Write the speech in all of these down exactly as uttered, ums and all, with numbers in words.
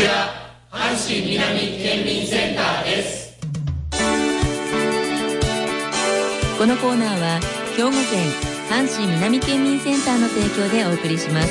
は阪神南県民センターです。 このコーナーは兵庫県阪神南県民センターの提供でお送りします。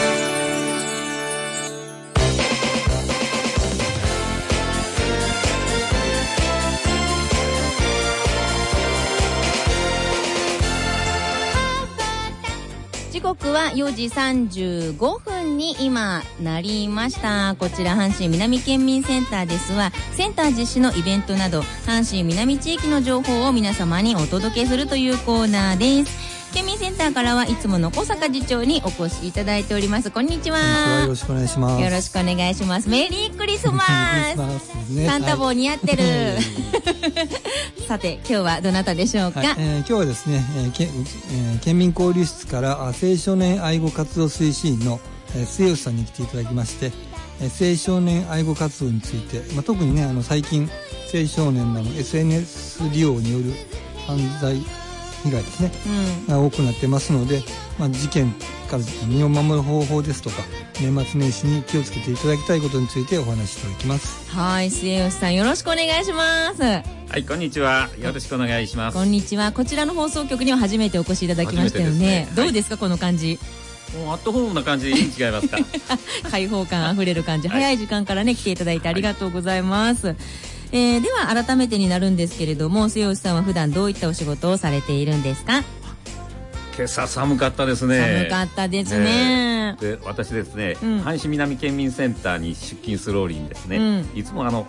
時刻はよじさんじゅうごふんに今なりました。こちら阪神南県民センターですは、センター実施のイベントなど阪神南地域の情報を皆様にお届けするというコーナーです。県民センターからはいつもの小坂次長にお越しいただいております。こんにちは。 よろしくお願いします。 よろしくお願いします。メリークリスマス、ね、サンタ帽似合ってる、はい、さて今日はどなたでしょうか。はい、えー、今日はですね、えーけえー、県民交流室から青少年愛護活動推進員の、えー、末吉さんに来ていただきまして、えー、青少年愛護活動について、まあ、特にねあの最近青少年の エスエヌエス 利用による犯罪被害ですね、うん、が多くなってますので、まあ、事件から身を守る方法ですとか年末年始に気をつけていただきたいことについてお話しいただきます。 はい、末吉さんよろしくお願いします。 はい、こんにちは、よろしくお願いします。 こんにちは。こちらの放送局には初めてお越しいただきましたよ ね, ね、はい、どうですかこの感じ。 もうアットホームな感じで違いますか開放感あふれる感じ、はい、早い時間からね来ていただいてありがとうございます。はい、えー、では改めてになるんですけれども、末吉さんは普段どういったお仕事をされているんですか。 今朝寒かったですね。 寒かったですね。 えー、で私ですね、うん、阪神南県民センターに出勤する折にですね、うん、いつもあの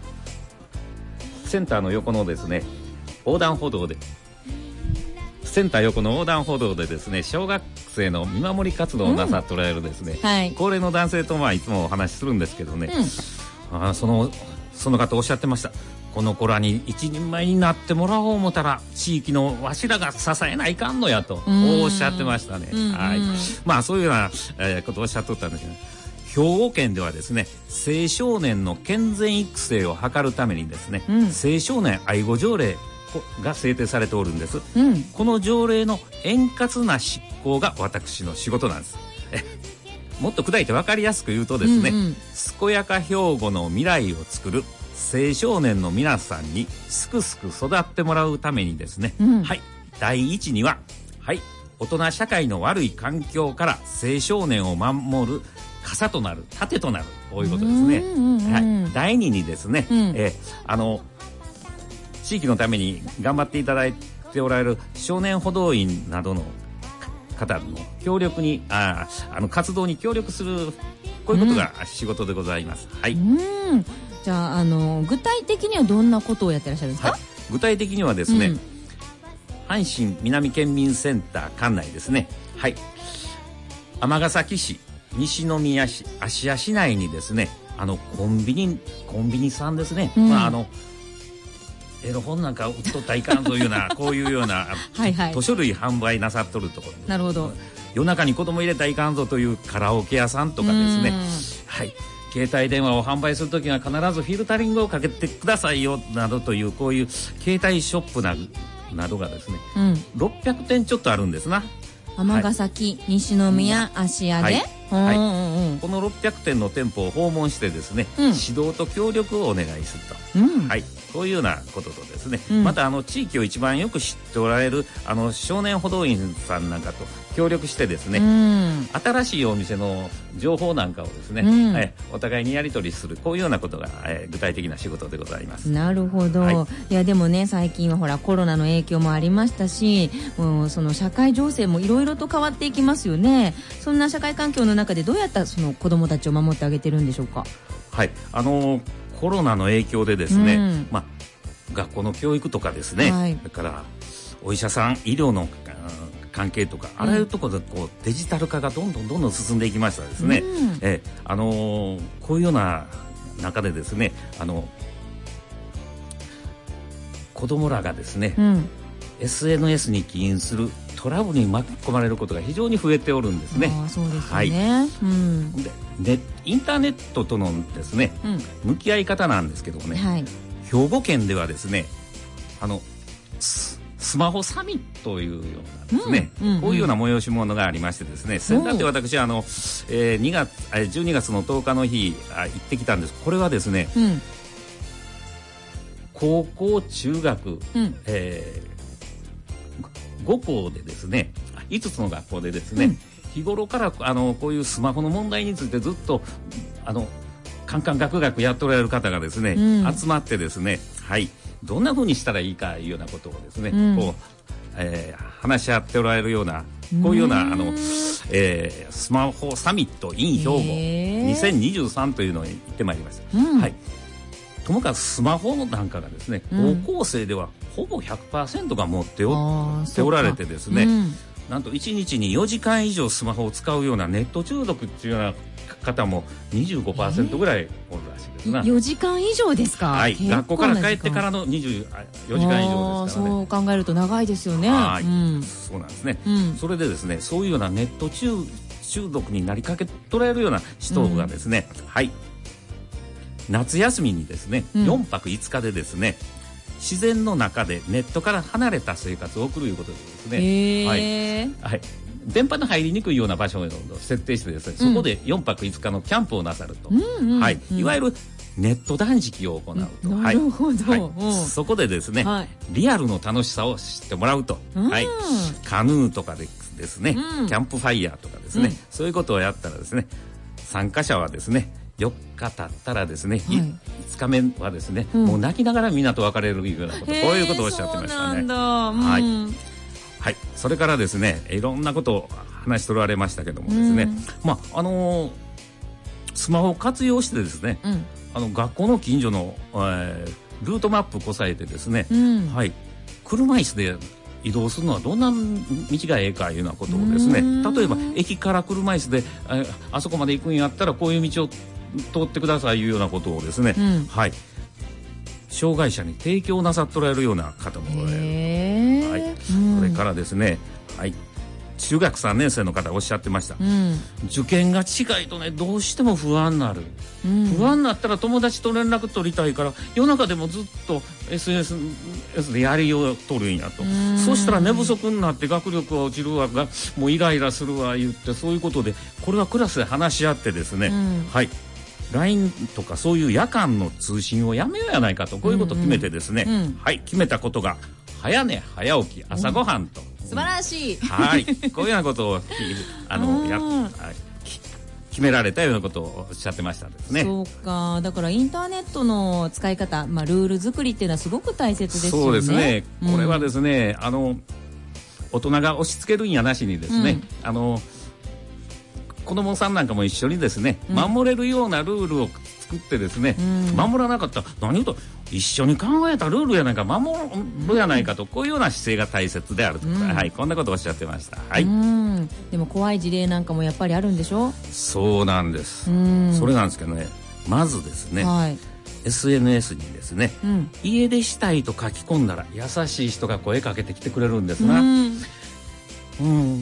センターの横のですね横断歩道でセンター横の横断歩道でですね小学生の見守り活動をなさっておられるですね、うん、はい、高齢の男性とまあいつもお話しするんですけどね、うん、あそのその方おっしゃってました。この子らに一人前になってもらおう思ったら地域のわしらが支えないかんのやとおっしゃってましたね。はい、まあそういうような、えー、ことをおっしゃっとったんですけど、兵庫県ではですね青少年の健全育成を図るためにですね、うん、青少年愛護条例が制定されておるんです、うん、この条例の円滑な執行が私の仕事なんです。えもっと砕いて分かりやすく言うとですね、うんうん、健やか兵庫の未来を作る青少年の皆さんにすくすく育ってもらうためにですね、うん、はい、第一には、はい、大人社会の悪い環境から青少年を守る傘となる盾となる、こういうことですね。はい、第二にですね、うん、えー、あの地域のために頑張っていただいておられる少年補導員などの方の協力にああの活動に協力する、こういうことが仕事でございます。うん、はい。うん、 じゃあ、あの具体的にはどんなことをやってらっしゃるんですか。はい、 具体的にはですね、うん、阪神南県民センター管内ですね、はい、尼崎市、西宮市、芦屋市内にですね、あのコンビニコンビニさんですね、うん、まああのエロ本なんか売っとったらいかんというようなこういうようなはい、はい、図書類販売なさっとるところ、 なるほど、 夜中に子供入れたらいかんぞというカラオケ屋さんとかですね、はい、携帯電話を販売するときは必ずフィルタリングをかけてくださいよなどという、こういう携帯ショップ な, などがですね、うん、ろっぴゃくてんちょっとあるんですな。 尼崎、はい、西宮、芦屋で、はいはい、 このろっぴゃくてんの店舗を訪問してですね、うん、指導と協力をお願いすると、うん、はい、こういうようなこととですね、うん、またあの地域を一番よく知っておられるあの少年補導員さんなんかと協力してですね、うん、新しいお店の情報なんかをですね、うんはい、お互いにやり取りする、こういうようなことが、えー、具体的な仕事でございます。 なるほど、はい、いやでもね、最近はほらコロナの影響もありましたし、もうその社会情勢もいろいろと変わっていきますよね。そんな社会環境の中でどうやったその子どもたちを守ってあげてるんでしょうか。 はい、あのー、コロナの影響でですね、うんまあ、学校の教育とかですね、はい、それからお医者さん、医療の関係とか、あらゆるところでこうデジタル化がどんどんどんどん進んでいきましたですね、うん、えあのー、こういうような中でですね、あの子供らがですね、うん、エスエヌエス に起因するトラブルに巻き込まれることが非常に増えておるんですね。 あ、そうですね、はい、うん、 ででインターネットとのですね、うん、向き合い方なんですけどもね、はい、兵庫県ではですね、あのススマホサミットというようなですね、うんうんうん、こういうような催し物がありましてですね、先だって私はあの、えー、にがつじゅうにがつのとおかの日あ行ってきたんです。これはですね、うん、高校中学、うん、えー、ご校でですね、いつつの学校でですね、うん、日頃からあのこういうスマホの問題についてずっとあのカンカンガクガクやっておられる方がですね、うん、集まってですね、はい、どんな風にしたらいいかいうようなことをですね、うん、こう、えー、話し合っておられるようなこういうようなあの、えー、スマホサミット in 兵庫にせんにじゅうさんというのに行ってまいりました、うん、はい。ともかくスマホなんかがですね、うん、高校生ではほぼ ひゃくパーセント が持っておっておられてですね、うん、なんといちにちによじかん以上スマホを使うようなネット中毒っていうような方も にじゅうごパーセント ぐらいおるらしいですな、えー、 よじかん以上ですか。 はい、学校から帰ってからのにじゅうよじかん以上ですからね。 そう考えると長いですよね。 はい、うん、そうなんですね、うん、それでですね、そういうようなネット 中, 中毒になりかけとられるような人がですね、うん、はい、夏休みにですね、うん、よんぱくいつかでですね、自然の中でネットから離れた生活を送るということでですね、はいはい、電波の入りにくいような場所を設定してですね、そこでよんぱくいつかのキャンプをなさると、うんうん、はい、いわゆるネット断食を行うと、 なるほど、はいはい、そこでですね、はい、リアルの楽しさを知ってもらうと、はい、カヌーとかでですね、うん、キャンプファイヤーとかですね、うん、そういうことをやったらですね、参加者はですねよっか経ったらですね、はい、いつかめはですね、うん、もう泣きながらみんなと別れるようなこと、こういうことをおっしゃってましたね。そうなんだ、うん、はいはい、それからですね、いろんなことを話しておられましたけどもですね、うん、まああのー、スマホを活用してですね、うん、あの学校の近所の、えー、ルートマップこさえてですね、うん、はい、車椅子で移動するのはどんな道がええかいうようなことをですね、例えば駅から車椅子で あ, あそこまで行くんやったらこういう道を通ってくださいいうようなことをですね、うん、はい、障害者に提供なさっておられるような方もおられる、はい、うん、それからですね、はい、中学さんねん生の方おっしゃってました、うん、受験が近いとねどうしても不安になる、うん、不安になったら友達と連絡取りたいから夜中でもずっと エスエヌエス でやりを取るんやと、うん、そしたら寝不足になって学力が落ちるわがもうイライラするわ言って、そういうことでこれはクラスで話し合ってですね、うん、はい、ライン とかそういう夜間の通信をやめようやないかと、こういうことを決めてですね、うんうん、はい、決めたことが早寝早起き朝ごはんと、 うん、素晴らしい、 はい、こういうようなことをあのや決められたようなことをおっしゃってましたですね。 そうか、だからインターネットの使い方、まあ、ルール作りっていうのはすごく大切ですよね。 そうですね、これはですね、うん、あの大人が押し付けるんやなしにですね、うん、あの子供さんなんかも一緒にですね、うん、守れるようなルールを作ってですね、うん、守らなかったら何言うと一緒に考えたルールやないか守るやないかと、こういうような姿勢が大切であると、うん、はい、こんなことをおっしゃってました、はい、うん、 でも怖い事例なんかもやっぱりあるんでしょ。 そうなんです、うん、それなんですけどね、まずですね、はい、エスエヌエス にですね、うん、家出したいと書き込んだら優しい人が声かけてきてくれるんですが、うん、うん、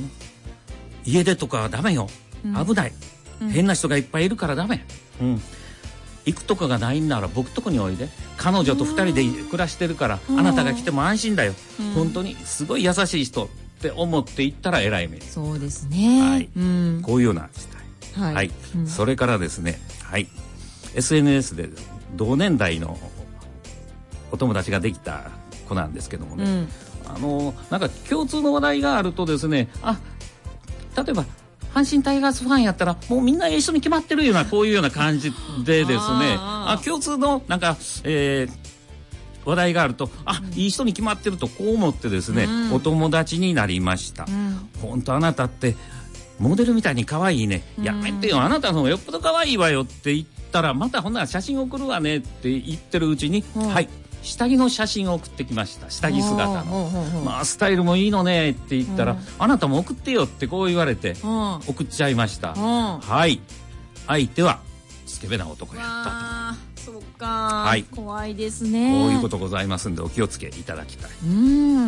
家出とかはダメよ、危ない、うん、変な人がいっぱいいるからダメ、うん、行くとかがないんなら僕とこにおいで、彼女とふたりで暮らしてるからあなたが来ても安心だよ、うん、本当にすごい優しい人って思って行ったら偉い目に。 そうですね、 はい、うん、こういうような事態、はい、はい、うん、それからですね、はい、エスエヌエス で同年代のお友達ができた子なんですけどもね、うん、あのなんか共通の話題があるとですね、あ、例えば阪神タイガースファンやったらもうみんな一緒に決まってるような、こういうような感じでですねあ共通のなんか、えー、話題があると、あ、うん、いい人に決まってるとこう思ってですね、うん、お友達になりました、うん、本当あなたってモデルみたいに可愛いね、うん、やめてよ、あなたの方がよっぽど可愛いわよって言ったら、またほんなら写真送るわねって言ってるうちに、うん、はい、下着の写真を送ってきました。下着姿の、まあ、スタイルもいいのねって言ったら、あなたも送ってよってこう言われて送っちゃいました。はい、相手はスケベな男やったと。 そうか、はい、怖いですね。 こういうことございますんでお気をつけいただきたい。 うん、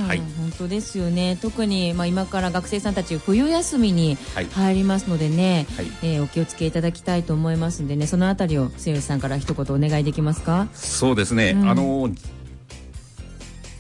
はい、本当ですよね。特に、まあ、今から学生さんたち冬休みに入りますのでね、はい、えー、お気をつけいただきたいと思いますんでね、そのあたりを末吉さんから一言お願いできますか。 そうですね、うん、あの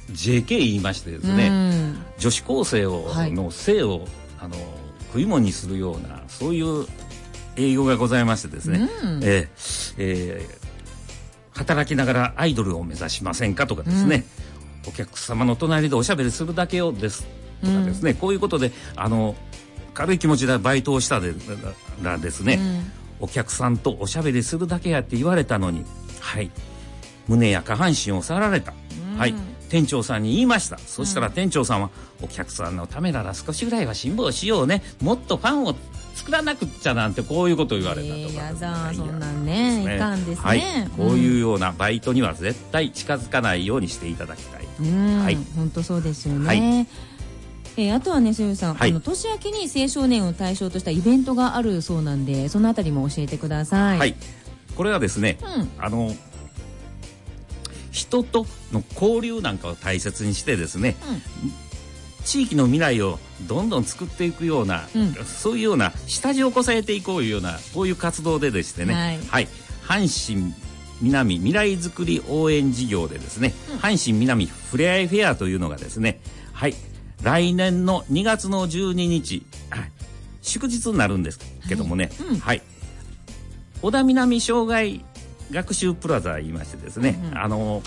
ジェーケー 言いましてですね、女子高生を、はい、の性をあの食い物にするようなそういう営業がございましてですね、うん、えーえー、働きながらアイドルを目指しませんかとかですね、うん、お客様の隣でおしゃべりするだけをですとかですね、うん、こういうことであの軽い気持ちでバイトをしたらですね、うん、お客さんとおしゃべりするだけやって言われたのに、はい、胸や下半身を触られた、うん、はい、店長さんに言いました。そしたら店長さんは、うん、お客さんのためなら少しぐらいは辛抱しようね、もっとファンを作らなくっちゃなんてこういうことを言われたとか、えー、やだそんなんね、いかんですね、 はい、こういうようなバイトには絶対近づかないようにしていただきたいと、 うん、はい、本当そうですよね、はい、えー、あとはね、瀬尾さん、はい、あの年明けに青少年を対象としたイベントがあるそうなんで、そのあたりも教えてください。 はい、これはですね、うん、あの人との交流なんかを大切にしてですね、うん、地域の未来をどんどん作っていくような、うん、そういうような下地をこさえていこういうようなこういう活動ででしてね、はいはい、阪神南未来づくり応援事業でですね、うん、阪神南ふれあいフェアというのがですね、はい、来年のにがつのじゅうににち、はい、祝日になるんですけどもね、はい、うんはい、小田南障害学習プラザ言いましてですね、うんうん、あの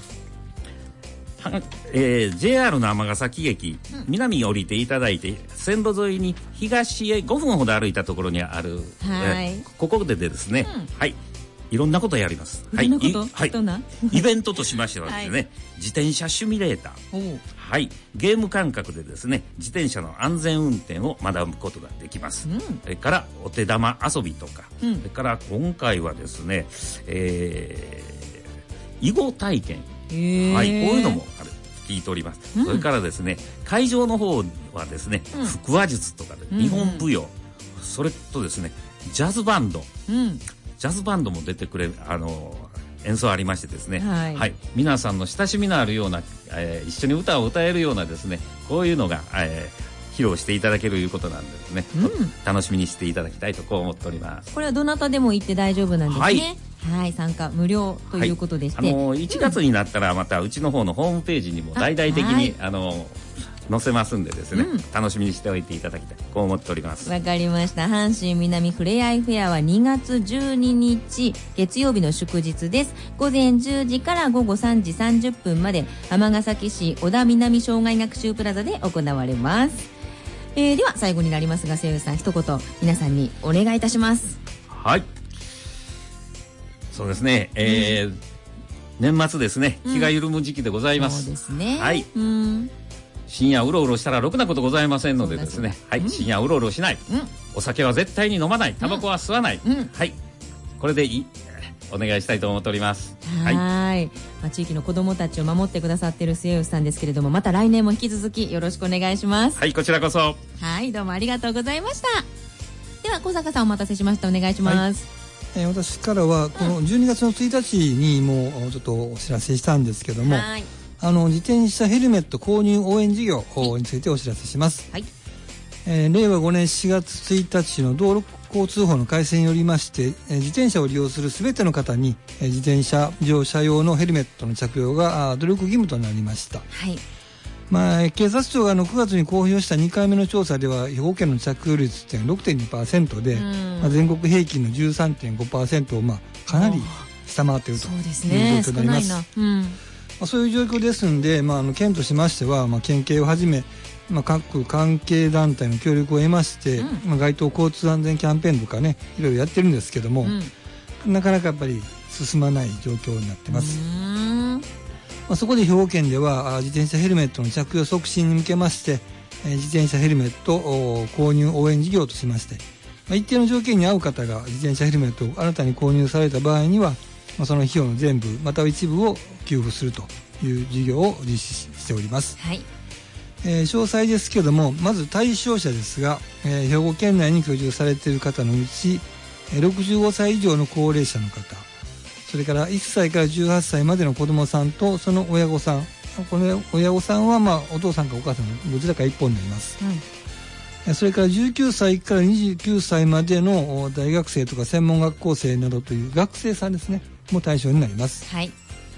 えー、ジェイアール の尼崎駅、うん、南に降りていただいて線路沿いに東へごふんほど歩いたところにある、はい、えー、ここでですね、うん、はい、いろんなことをやります。 はい、はい、 イベントとしましてはですね、はい、自転車シミュレーター、はい、ゲーム感覚でですね自転車の安全運転を学ぶことができます、うん、それからお手玉遊びとか、うん、それから今回はですね、えー、囲碁体験、はい、こういうのもある聞いております、うん、それからですね会場の方はですね、うん、腹話術とかで日本舞踊、うんうん、それとですねジャズバンド、うん、ジャズバンドも出てくれるあの演奏ありましてですね、はいはい、皆さんの親しみのあるような、えー、一緒に歌を歌えるようなですねこういうのが、えー、披露していただけるということなんですね、うん、楽しみにしていただきたいとこう思っております。 これはどなたでも行って大丈夫なんですね。はいはい、参加無料ということでして、 はい、あのいちがつになったらまたうちの方のホームページにも大々的に、はい、あの載せますんでですね、うん、楽しみにしておいていただきたいこう思っております。 わかりました。阪神南ふれあいフェアはにがつじゅうににち月曜日の祝日です。午前じゅうじから午後さんじさんじゅっぷんまで尼崎市小田南障害学習プラザで行われます。えー、では最後になりますが瀬尾さん一言皆さんにお願いいたします。 はい、そうですね、えーうん、年末ですね、気が緩む時期でございます、 うん、そうですね、 はい、うん、深夜うろうろしたらろくなことございませんのでですね、はい、うん、深夜うろうろしない、うん、お酒は絶対に飲まない、タバコは吸わない、うん、はい、これでいいお願いしたいと思っております。 はい、はい、まあ、地域の子どもたちを守ってくださっている末吉さんですけれども、また来年も引き続きよろしくお願いします。 はい、こちらこそ。 はい、どうもありがとうございました。では小坂さんお待たせしました、お願いします。 はい、えー、私からはこのじゅうにがつのついたちにもうちょっとお知らせしたんですけども、はい、あの自転車ヘルメット購入応援事業についてお知らせします。はい、えー、れいわごねんしがつついたちの道路交通法の改正によりまして、えー、自転車を利用するすべての方に、えー、自転車乗車用のヘルメットの着用が努力義務となりました。はい、まあ、警察庁がのくがつに公表したにかいめの調査では兵庫県の着用率って ろくてんにパーセント で、まあ、全国平均の じゅうさんてんごパーセント をまあかなり下回っているという状況になります。そうですね、少ないな、うん、まあ、そういう状況ですので、まあ、あの県としましては、まあ、県警をはじめ、まあ、各関係団体の協力を得まして、うん、まあ、街頭交通安全キャンペーンとかねいろいろやってるんですけども、うん、なかなかやっぱり進まない状況になってます。まあ、そこで兵庫県では自転車ヘルメットの着用促進に向けまして、えー、自転車ヘルメット購入応援事業としまして、まあ、一定の条件に合う方が自転車ヘルメットを新たに購入された場合には、まあ、その費用の全部または一部を給付するという事業を実施しております。はい、えー、詳細ですけども、まず対象者ですが、えー、兵庫県内に居住されている方のうちろくじゅうごさい以上の高齢者の方、それからいっさいからじゅうはっさいまでの子どもさんとその親御さん、この親御さんはまあお父さんかお母さんのどちらか一方になります。うん、それからじゅうきゅうさいからにじゅうきゅうさいまでの大学生とか専門学校生などという学生さんですねも対象になります。はい、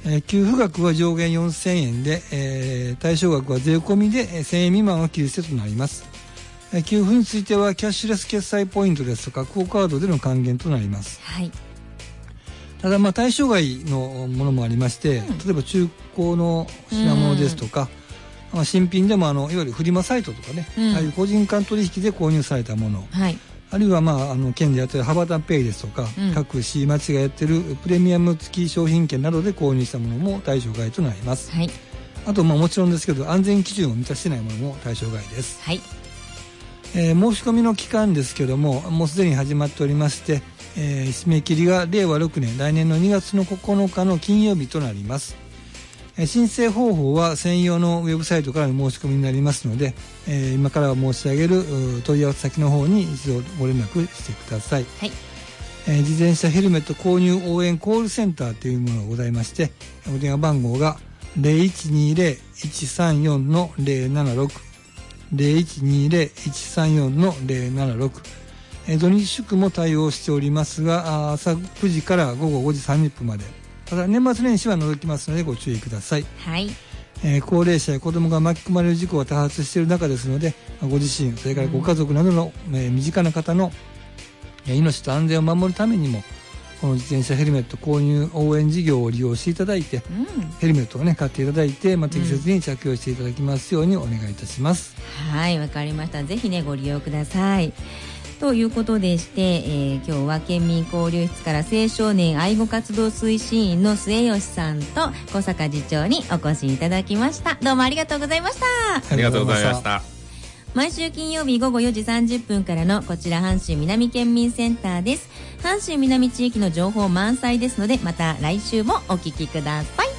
えー、給付額は上限よんせんえんで、えー、対象額は税込みでせんえん未満は切り捨てとなります。えー、給付についてはキャッシュレス決済ポイントですとかクオカードでの還元となります。 はい、 ただまあ対象外のものもありまして、うん、例えば中古の品物ですとか、まあ、新品でもあのいわゆるフリマサイトとかね、うん、ああいう個人間取引で購入されたもの、はい、あるいは、まあ、あの県でやってるハバタンペイですとか、うん、各市町がやってるプレミアム付き商品券などで購入したものも対象外となります。はい、あとまあもちろんですけど安全基準を満たしていないものも対象外です。はい、えー、申し込みの期間ですけどももうすでに始まっておりまして、えー、締め切りがれいわろくねん来年のにがつのここのかの金曜日となります。申請方法は専用のウェブサイトからの申し込みになりますので、えー、今から申し上げる問い合わせ先の方に一度ご連絡してください。はい、えー、自転車ヘルメット購入応援コールセンターというものがございまして、お電話番号が ゼロいちにゼロ いちさんよん ゼロななろく ゼロいちにゼロ いちさんよん ゼロななろく、えー、土日祝も対応しておりますが朝くじからごごごじさんじゅっぷんまで、ただ年末年始は除きますのでご注意ください。はい、えー、高齢者や子どもが巻き込まれる事故が多発している中ですので、ご自身それからご家族などの、うん、えー、身近な方の、えー、命と安全を守るためにもこの自転車ヘルメット購入応援事業を利用していただいて、うん、ヘルメットをね買っていただいて、まあ、適切に着用していただきますようにお願いいたします。 うん、はい、わかりました。ぜひねご利用ください。ということでして、えー、今日は県民交流室から青少年愛護活動推進員の末吉さんと小坂次長にお越しいただきました。どうもありがとうございました。 ありがとうございました。 毎週金曜日午後よじさんじゅっぷんからのこちら阪神南県民センターです。阪神南地域の情報満載ですので、また来週もお聞きください。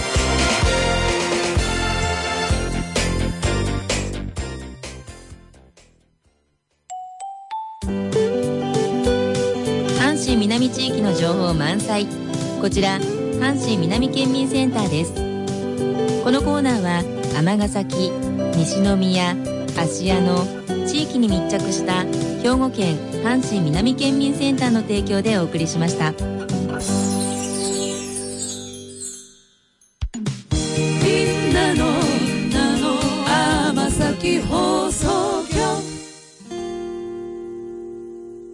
阪神南地域の情報満載、こちら阪神南県民センターです。このコーナーは尼崎、西宮、芦屋の地域に密着した兵庫県阪神南県民センターの提供でお送りしました。